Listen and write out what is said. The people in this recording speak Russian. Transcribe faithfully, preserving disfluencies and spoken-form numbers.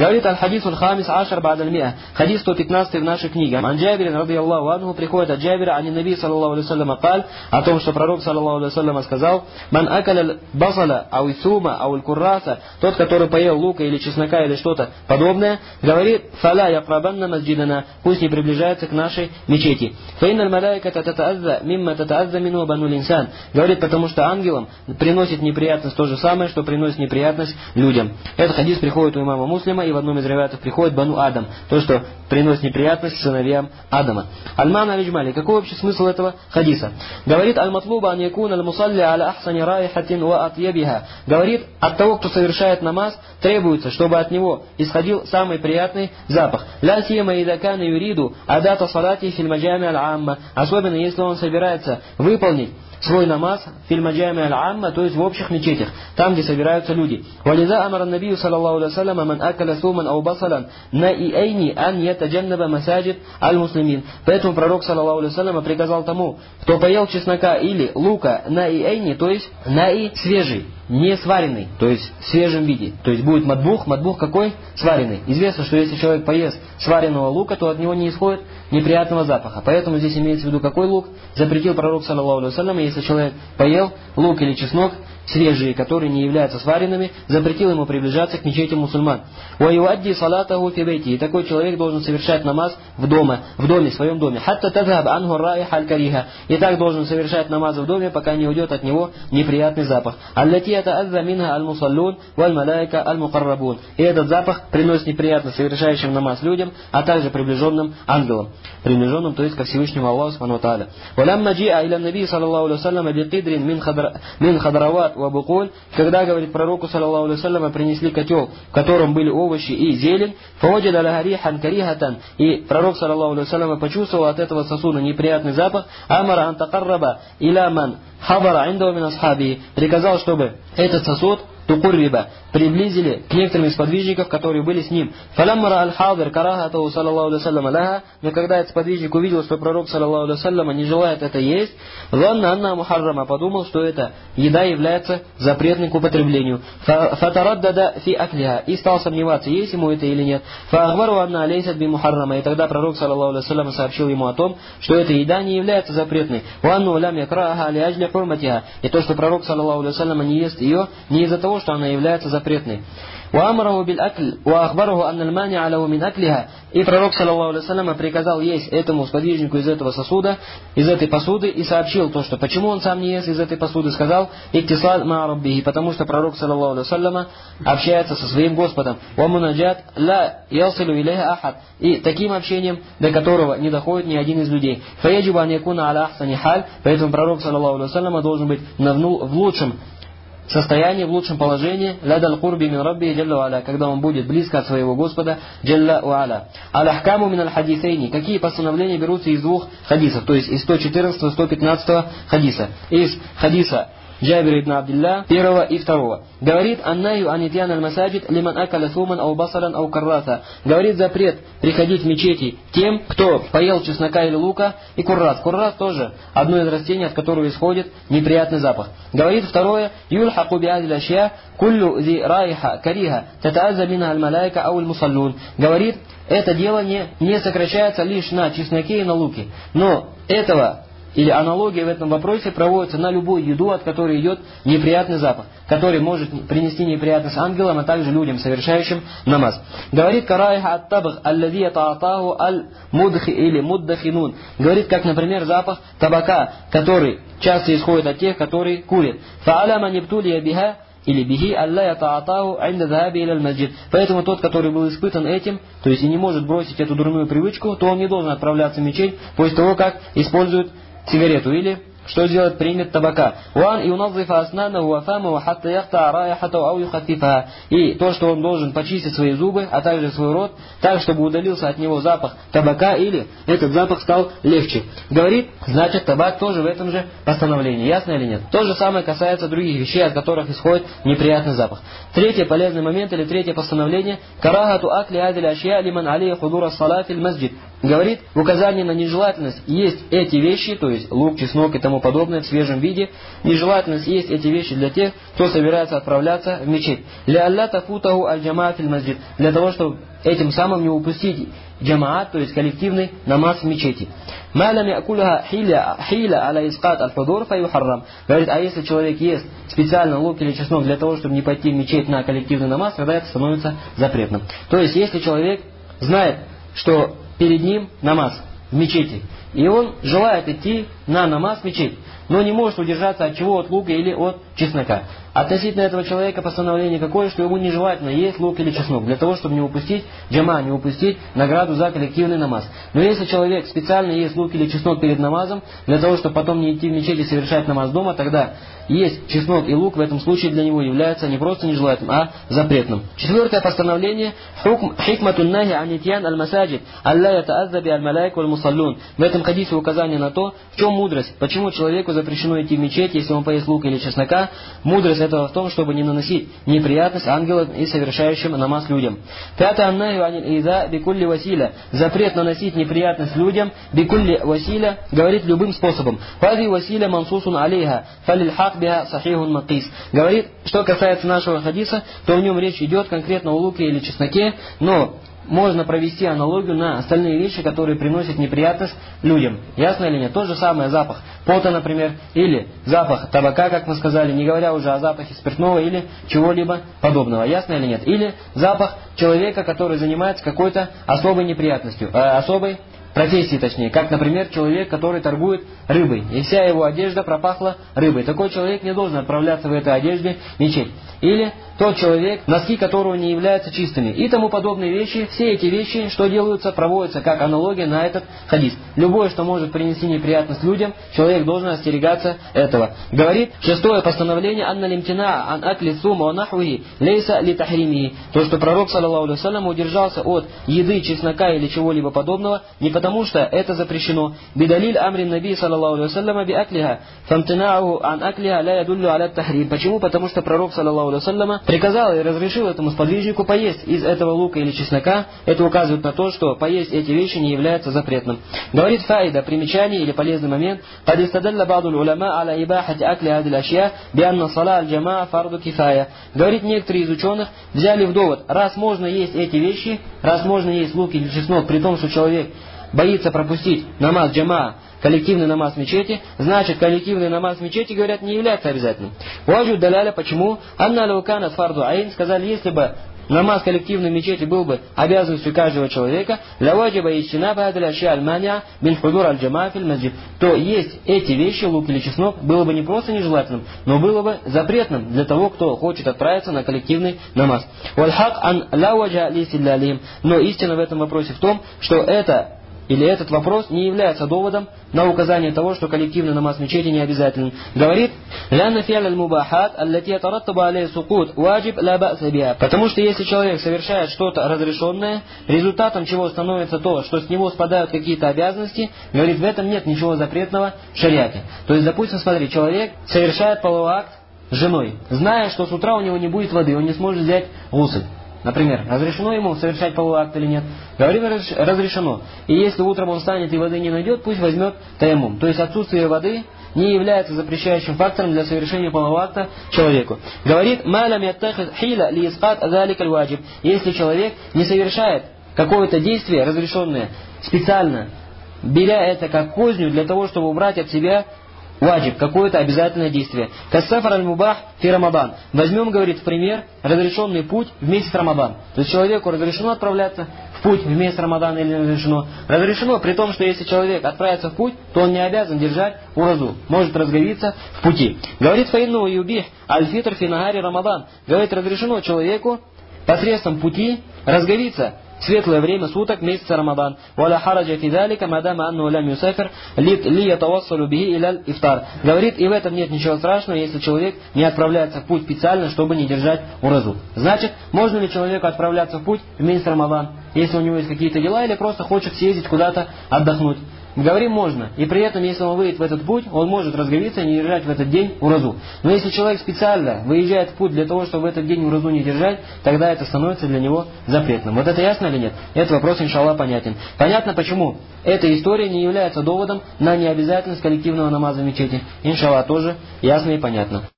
Говорит аль-хадис аль-хамис ашар ба'д аль-миа. Хадис сто пятнадцатый в нашей книге. Ан Джабир ради Аллаху анху, приходит от Джабира, ани наби саллаллаху алейхи вассалям каль, о том, что пророк саллаллаху алейхи вассалям сказал: ман акаля басаля ау исума ау аль-курраса, тот, который поел лука или чеснока или что-то подобное, говорит: фаля якрабанна масджидана, пусть не приближается к нашей мечети. Фаинналь маляйката татаазза мимма татаазза мину бану линсан. Говорит, потому что ангелам приносит неприятность то же самое, что приносит неприятность людям. Этот хадис приходит у имама Муслима, и в одном из риваятов приходит бану Адам, то, что приносит неприятность сыновьям Адама. Аль-Мана аль-Иджмали. Какой вообще смысл этого хадиса? Говорит: аль-матлуба ан якуна аль-мусалли аля ахсани раихатин ва атьябиха. Говорит, от того, кто совершает намаз, требуется, чтобы от него исходил самый приятный запах. Ля сима ида кана юриду адата салати фил маджами аль-амма. Особенно, если он собирается выполнить свой намаз фильмаджами аль-амма, то есть в общих мечетях, там, где собираются люди. Вализа амара набию саллаллаху алейхи вассалям ман акаля суман ау басалан наиэйни ан ятаджаннаба масаджид аль-муслимин. Поэтому пророк саллаллаху алейхи вассалям приказал тому, кто поел чеснока или лука наиэйни, то есть наи свежий, не сваренный, то есть в свежем виде. То есть будет матбух, матбух какой? Сваренный. Известно, что если человек поест сваренного лука, то от него не исходит неприятного запаха. Поэтому здесь имеется в виду какой лук? Запретил пророк саллаллаху алейхи вассалям, если человек поел лук или чеснок свежие, которые не являются сваренными, запретил ему приближаться к мечети мусульман. «Уаюадди салатаху фи бейти». И такой человек должен совершать намаз в доме, в доме, в своем доме. «Хатта тазхаб анху раиха аль-кариха». И так должен совершать намаз в доме, пока не уйдет от него неприятный запах. «Аллати ятаазза минха аль-мусаллун валь малайка аль-мукаррабун». И этот запах приносит неприятность совершающим намаз людям, а также приближенным ангелам. Приближенным, то есть ко Всевышнему Аллаху субхану ва тааля. «Валямма джиа иля наби саллаллаху алейхи вассалям биқидрин мин хадрават ва букуль». Когда, говорит, пророку саллаллаху алейхи вассалям принесли котел, в котором были овощи и зелень, фаваджада лаха рихан карихатан, и пророк саллаллаху алейхи вассалям почувствовал от этого сосуда неприятный запах, амара ан такарраба иля ман хабара индау мин асхаби, приказал, чтобы этот сосуд тукурриба приблизили к некоторым из сподвижников, которые были с ним. Фаляммара аль-хадир карахату саллаллаху алейхи вассалям лаха, но когда этот сподвижник увидел, что пророк саллаллаху алейхи вассалям не желает это есть, занна анна мухаррама, подумал, что эта еда является запретной к употреблению. Фатараддада фи аклиха, и стал сомневаться, есть ему это или нет. Фаахбару анна алейсат би мухаррама, и тогда пророк саллаллаху алейхи вассалям сообщил ему о том, что эта еда не является запретной. Ванну лям якраха ли аджли хурматиха, и то, что пророк саллаллаху алейхи вассалям не ест ее, не из-за того, что она является запретной. وأمره بالأكل وأخبره أن المانع له من أكلها. И пророк саллаллаху алейхи вассалям приказал есть этому сподвижнику из этого сосуда, из этой посуды, и сообщил то, что почему он сам не ест из этой посуды, сказал: иктисад ма раббихи, потому что пророк саллаллаху алейхи вассалям общается со своим Господом. Ва мунаджат ла ялсилу илейха ахад, и таким общением, до которого не доходит ни один из людей. Фаяджибу ан якуна аля ахсани халь, поэтому пророк саллаллаху алейхи вассалям должен быть в лучшем состоянии, в лучшем положении, лядал курби мин рабби джалла ва аля, когда он будет близко от своего Господа джалла ва аля. Аль-ахкаму мин аль-хадисейни, какие постановления берутся из двух хадисов, то есть из сто четырнадцатого сто пятнадцатого хадиса. Из хадиса Джабир ибн Абдилля, первого и второго. Говорит: аннаю анитьян аль-масаджид лиман акаля суман ау басаран ау каррата. Говорит, запрет приходить в мечети тем, кто поел чеснока или лука, и куррат. Куррат тоже одно из растений, от которого исходит неприятный запах. Говорит второе: юлхаку биадиль ашья куллю зи раиха кариха татааза минха аль-малайка ау аль-мусаллун. Говорит, это дело не, не сокращается лишь на чесноке и на луке, но этого или аналогия в этом вопросе проводится на любую еду, от которой идет неприятный запах, который может принести неприятность ангелам, а также людям, совершающим намаз. Говорит: карайха ат-табх аллади ятаатаху аль-мудхи или муддахинун. Говорит, как, например, запах табака, который часто исходит от тех, которые курят. Фа'аляма нибтулия биха или бихи алла ятаатаху инда dhahabi иля аль-масджид. Поэтому тот, который был испытан этим, то есть и не может бросить эту дурную привычку, то он не должен отправляться в мечеть после того, как использует сигарету или что делать, примет табака. Уан и уназзифа аснанаху ва фамаху хатта яхта раихатаху ау юхаффифаха. И то, что он должен почистить свои зубы, а также свой рот, так, чтобы удалился от него запах табака, или этот запах стал легче. Говорит, значит, табак тоже в этом же постановлении. Ясно или нет? То же самое касается других вещей, от которых исходит неприятный запах. Третий полезный момент или третье постановление: карахату акли адиль ашья лиман алейхи худура салати аль-масджид. говорит, в указании на нежелательность есть эти вещи, то есть лук, чеснок и тому подобное в свежем виде. Нежелательность есть эти вещи для тех, кто собирается отправляться в мечеть. Ля алля тафутаху аль-джамаа фил масджид. Для того, чтобы этим самым не упустить джамаат, то есть коллективный намаз в мечети. Ма лам якулха хиля хиля аля искат аль-худур фаюхаррам. Говорит, а если человек ест специально лук или чеснок для того, чтобы не пойти в мечеть на коллективный намаз, тогда это становится запретным. То есть, если человек знает, что перед ним намаз в мечети, и он желает идти на намаз в мечеть, но не может удержаться от чего? От лука или от чеснока. Относительно этого человека постановление какое, что ему нежелательно есть лук или чеснок, для того, чтобы не упустить джама, не упустить награду за коллективный намаз. Но если человек специально ест лук или чеснок перед намазом, для того, чтобы потом не идти в мечеть и совершать намаз дома, тогда есть чеснок и лук в этом случае для него является не просто нежелательным, а запретным. Четвертое постановление. Хикматун нахи анитьян аль-масаджид алла ятаазза би аль-малайк валь-мусаллун. В этом хадисе указание на то, в чем мудрость, почему человеку запрещено идти в мечеть, если он поест лук или чеснока. Мудрость этого в том, чтобы не наносить неприятность ангелам и совершающим намаз людям. Пятое. Аннахи аниль иза бикулли василя. Запрет наносить неприятность людям бикулли василя, говорит любым способом. Фази василя мансусун алейха фалиль хак биха сахихун макис. Говорит, что касается нашего хадиса, то в нем речь идет конкретно о луке или чесноке, но можно провести аналогию на остальные вещи, которые приносят неприятность людям. Ясно или нет? То же самое запах пота, например, или запах табака, как мы сказали, не говоря уже о запахе спиртного или чего-либо подобного. Ясно или нет? Или запах человека, который занимается какой-то особой неприятностью, э, особой профессии, точнее, как, например, человек, который торгует рыбой, и вся его одежда пропахла рыбой. Такой человек не должен отправляться в этой одежде в мечеть. Или тот человек, носки которого не являются чистыми. И тому подобные вещи. Все эти вещи, что делаются, проводятся как аналогия на этот хадис. Любое, что может принести неприятность людям, человек должен остерегаться этого. Говорит шестое постановление: «Анна лимтина ан акли сума ва нахуи лейса ли тахрими». То, что пророк, саллаллаху алейхи вассалям, удержался от еды, чеснока или чего-либо подобного, не потому что это запрещено. Бидалиль амрин наби, саллаллаху алейхи вассалям, би аклиха, фамтинааху ан аклиха ля ядуллю аля тахрим. Почему? Потому что пророк, саллаллаху алейхи вассалям, приказал и разрешил этому сподвижнику поесть из этого лука или чеснока. Это указывает на то, что поесть эти вещи не является запретным. Говорит фаида, примечание или полезный момент: «Кад истадалла ба'дуль уляма аля ибахати акли хадил ашья би анна сала аль-джамаа фарду кифая». Говорит, некоторые из ученых взяли в довод: раз можно есть эти вещи, раз можно есть лук или чеснок, при том, что человек боится пропустить намаз джамаа, коллективный намаз в мечети, значит, коллективный намаз в мечети, говорят, не является обязательным. Уаджу даляля, почему? Анна лаукана фарду айн, сказали, если бы намаз коллективный в мечети был бы обязанностью каждого человека, лаваджиба ичтинаба адляща аль-маня бин худур аль-джамаа фил масджид, то есть эти вещи, лук или чеснок, было бы не просто нежелательным, но было бы запретным для того, кто хочет отправиться на коллективный намаз. Вальхак ан лаваджа лисиллалим. Но истина в этом вопросе в том, что это или этот вопрос не является доводом на указание того, что коллективный намаз в мечети не обязателен. Говорит, потому что если человек совершает что-то разрешенное, результатом чего становится то, что с него спадают какие-то обязанности, говорит, в этом нет ничего запретного в шариате. То есть, допустим, смотри, человек совершает половой акт с женой, зная, что с утра у него не будет воды, он не сможет взять гусль. Например, разрешено ему совершать половой акт или нет? Говорим, разрешено. И если утром он встанет и воды не найдет, пусть возьмет таяммум. То есть отсутствие воды не является запрещающим фактором для совершения полового акта человеку. Говорит, «Малям яттахид хиля ли искат азалик аль-ваджиб». Если человек не совершает какое-то действие, разрешенное специально, беря это как козню для того, чтобы убрать от себя ваджиб, какое-то обязательное действие. Кассафар аль-мубах фи Рамадан. Возьмем, говорит, в пример разрешенный путь в месяц Рамадан. То есть человеку разрешено отправляться в путь в месяц Рамадана или не разрешено? Разрешено, при том, что если человек отправится в путь, то он не обязан держать уразу. Может разговиться в пути. Говорит фаинну юбих аль-фитр фи нагари Рамадан. Говорит, разрешено человеку посредством пути разговиться светлое время суток месяца Рамадан. Валя хараджа фидалика мадама анну лям юсафир ли ятавассалу бихи иляль ифтар. Говорит, и в этом нет ничего страшного, если человек не отправляется в путь специально, чтобы не держать уразу. Значит, можно ли человеку отправляться в путь в месяц Рамадан, если у него есть какие-то дела или просто хочет съездить куда-то отдохнуть? говорим можно. И при этом, если он выйдет в этот путь, он может разговиться и не держать в этот день уразу. Но если человек специально выезжает в путь для того, чтобы в этот день уразу не держать, тогда это становится для него запретным. Вот это ясно или нет? Этот вопрос, иншаллах, понятен. Понятно, почему эта история не является доводом на необязательность коллективного намаза в мечети. Иншаллах, тоже ясно и понятно.